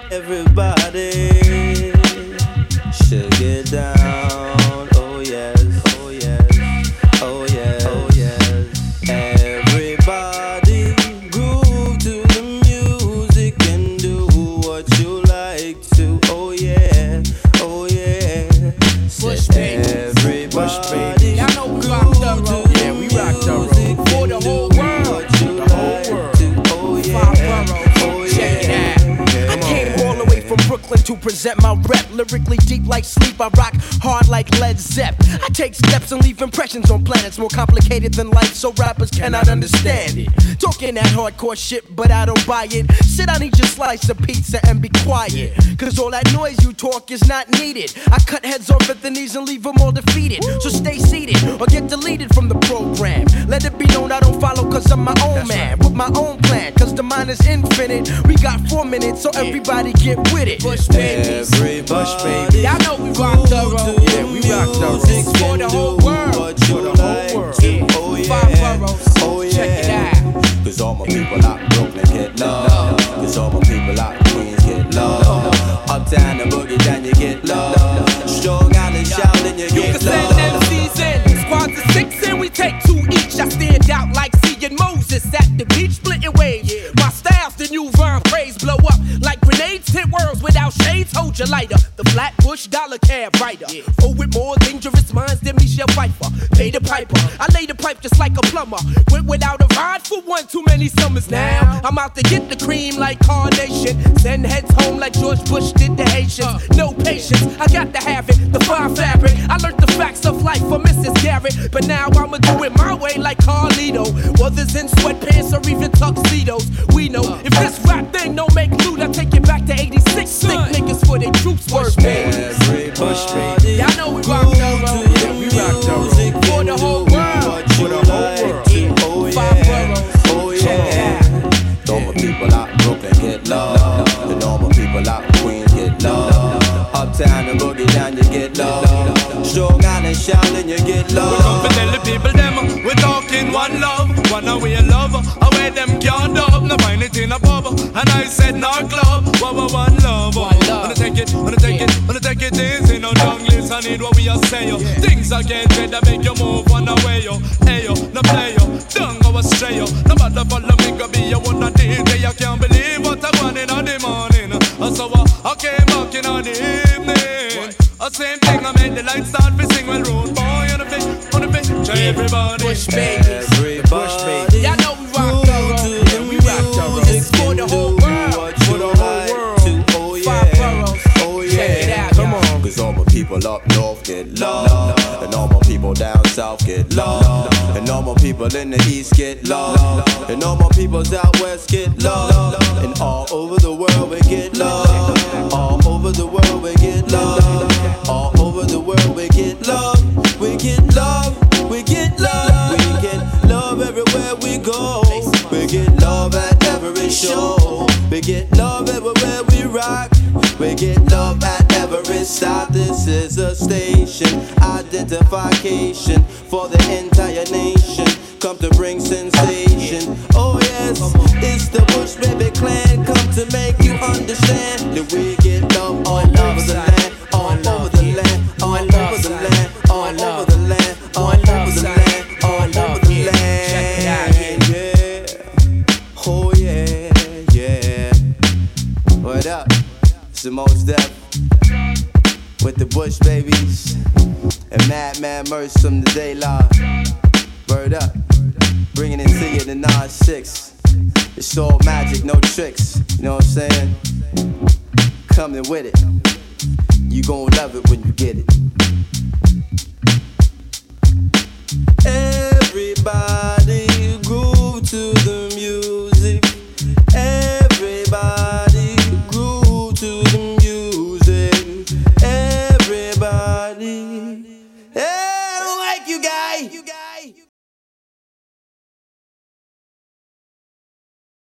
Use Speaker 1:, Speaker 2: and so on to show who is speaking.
Speaker 1: Everybody should get down. Oh yes, oh yes, oh yes, oh yes. Everybody groove to the music and do what you like to. Oh yeah, oh yeah.
Speaker 2: Bush baby,
Speaker 1: Everybody,
Speaker 2: y'all know we rock thorough.
Speaker 1: Yeah, we rock thorough.
Speaker 2: For the whole world,
Speaker 1: the whole world. Oh yeah,
Speaker 2: 5 boroughs. Check it out. I came all the way from Brooklyn to present my rep. Lyrically deep like sleep, I rock hard like Led Zepp. I take steps and leave impressions on planets more complicated than life, so rappers cannot understand it. Talking that hardcore shit, but I don't buy it. Sit, I need your slice of pizza and be quiet, cause all that noise you talk is not needed. I cut heads off at the knees and leave them all defeated. So stay seated or get deleted from the program. Let it be known I don't follow cause I'm my own man. With my own plan, cause the mind is infinite. We got 4 minutes, so everybody get with it. Bush babies,
Speaker 1: Bush baby.
Speaker 2: y'all know we rock thorough.
Speaker 1: Yeah, we rock thorough.
Speaker 2: For the whole world,
Speaker 1: For the whole world.
Speaker 2: Yeah.
Speaker 1: Oh yeah,
Speaker 2: 5 boroughs.
Speaker 1: oh yeah.
Speaker 2: Check it out.
Speaker 3: Cause all my people out in Brooklyn get love. Cause all my people out in Queens get love. Uptown and boogie down you get love. Strong Island shouting you
Speaker 2: You can
Speaker 3: get
Speaker 2: send
Speaker 3: love.
Speaker 2: MCs in, squads of 6 and we take 2 each. I stand out like seeing Moses at the beach splitting waves. My style's the new Von praise, blow up like grenades, hit worlds without shades. Hold your lighter, the Flatbush dollar cab writer. Oh, with more dangerous minds than Michelle Pfeiffer. Pay the piper, I lay the pipe just like a plumber. Went without a ride for one too many summers now. I'm out to get the cream like Carnation. Send heads home like George Bush did the Haitians. No patience, I got to have it, the fine fabric. I learned the facts of life from Mrs. Garrett, but now I'ma do it my way like Carlito. Whether's in sweatpants or even tuxedos, we know if this rap thing don't make loot, I take it back to 86. Stick niggas for their troops, word babies.
Speaker 1: Bush baby.
Speaker 2: Y'all know we rock thorough.
Speaker 1: Yeah, we rock thorough.
Speaker 2: For the whole world,
Speaker 1: For the whole world. Oh
Speaker 2: 5
Speaker 1: yeah,
Speaker 2: boroughs.
Speaker 1: oh
Speaker 2: Check it
Speaker 1: yeah.
Speaker 2: out.
Speaker 3: All my people out in Brooklyn get love. And all my people out in Queens get love. Uptown and boogie down you get love. Strong Island shouting you get
Speaker 4: We come
Speaker 3: love.
Speaker 4: to tell the people them we talking one love, one away love, away them can't dub, no find it in a pub. And I said no club, one love. Wanna take it, wanna take it, wanna take it easy, no junglist, I need what we are saying. Things are getting that make you move one away, yo. Hey yo, no play yo, don't go astray yo. No matter follow me, go be a one a DJ. I can't believe what I want in the morning. So I came back in the evening. Same thing, I made the lights start to sing. Well, road boy on the pitch, everybody.
Speaker 2: Bush babies.
Speaker 1: Bush baby.
Speaker 2: Y'all know we rock thorough.
Speaker 1: Yeah, we rock thorough.
Speaker 2: This is for the whole world.
Speaker 1: For the whole world. Oh
Speaker 2: 5
Speaker 1: yeah,
Speaker 2: boroughs.
Speaker 1: oh
Speaker 2: Check it
Speaker 1: yeah.
Speaker 2: out,
Speaker 1: Come
Speaker 2: y'all.
Speaker 1: on.
Speaker 3: Cause all my people up north get love. And all my people down south get love. And all my people in the east get love. And all my peoples out west get love. And all over the world we get love. All over the world we get love. All over the world we get love. We get love. We get love. We get love everywhere we go. We get love at every show. We get love everywhere we rock. We get love at every stop. This is a station, identification for the entire nation. Come to bring sensation. Oh yes, it's the Bush Baby Clan. Come to make you understand that we get love all over the land, all over the land, all over the land, all over the land, all over the land, all over the land. Yeah, oh yeah, yeah. What up? It's the Most Def with the Bush Babies and Madman Merce from the Day Live. Word up, bringing it to you the 9-6. It's all magic, no tricks. You know what I'm saying? Coming with it. You gon' love it when you get it.